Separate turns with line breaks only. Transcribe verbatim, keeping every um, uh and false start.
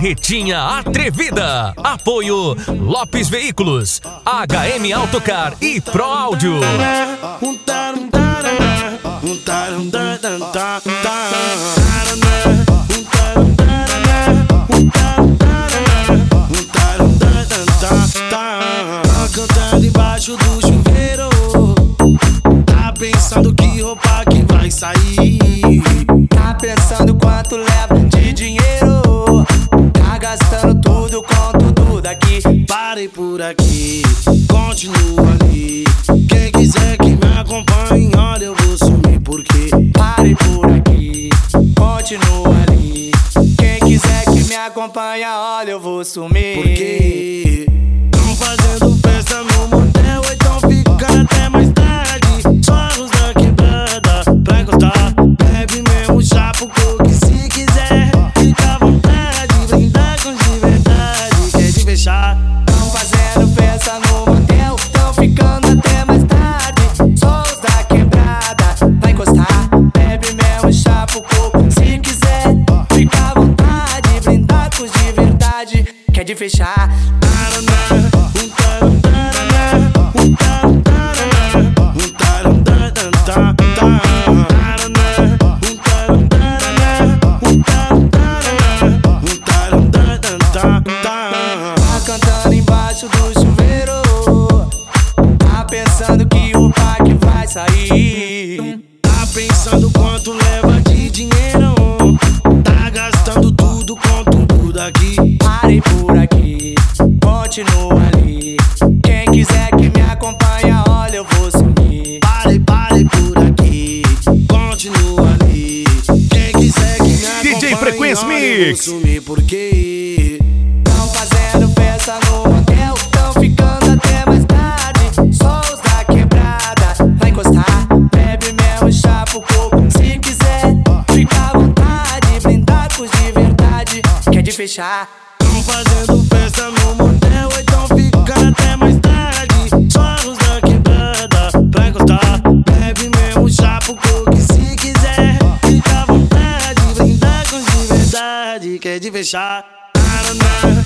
Carretinha Atrevida. Apoio Lopes Veículos, H M Autocar e Pro Áudio.
Cantando embaixo do chuveiro, tá pensando que roupa que vai sair,
tá pensando quanto leva de dinheiro, tá gastando tudo com tudo daqui.
Parei por aqui, continua ali. Quem quiser que me acompanhe, olha, eu vou sumir porque
parei por aqui, continua ali. Quem quiser que me acompanhe, olha, eu vou sumir
porque tão fazendo festa no motel, então fica até mais tarde. Só os da quebrada pra encostar, bebe mesmo chá pro coco, se quiser fica à vontade, brindar com de verdade, quer de fechar.
Tão fazendo festa no motel, tão ficando até mais tarde. Só os da quebrada pra encostar, bebe mesmo chá pro coco, se quiser fica à vontade, brindar com de verdade, quer de fechar. Tá cantando embaixo do chuveiro, tá pensando que o pack vai sair,
tá pensando quanto leva de dinheiro, tá gastando tudo com tudo daqui.
Parei por aqui, continua ali. Quem quiser que me acompanhe, olha, eu vou sumir.
Parei, parei por aqui, continua ali. Quem quiser que me acompanhe,
D J Frequência
olha, eu vou
Mix.
sumir porque
tão fazendo festa no motel, tão ficando até mais tarde. Só os da quebrada vai encostar, bebe mesmo chá pro coco, se quiser fica à vontade, brindar com de verdade, quer de fechar.
tão fazendo festa no motel, então fica até mais tarde. Só os da quebrada pra encostar, bebe mesmo chá pro coco, se quiser fica à vontade, brindar com de verdade, quer de fechar.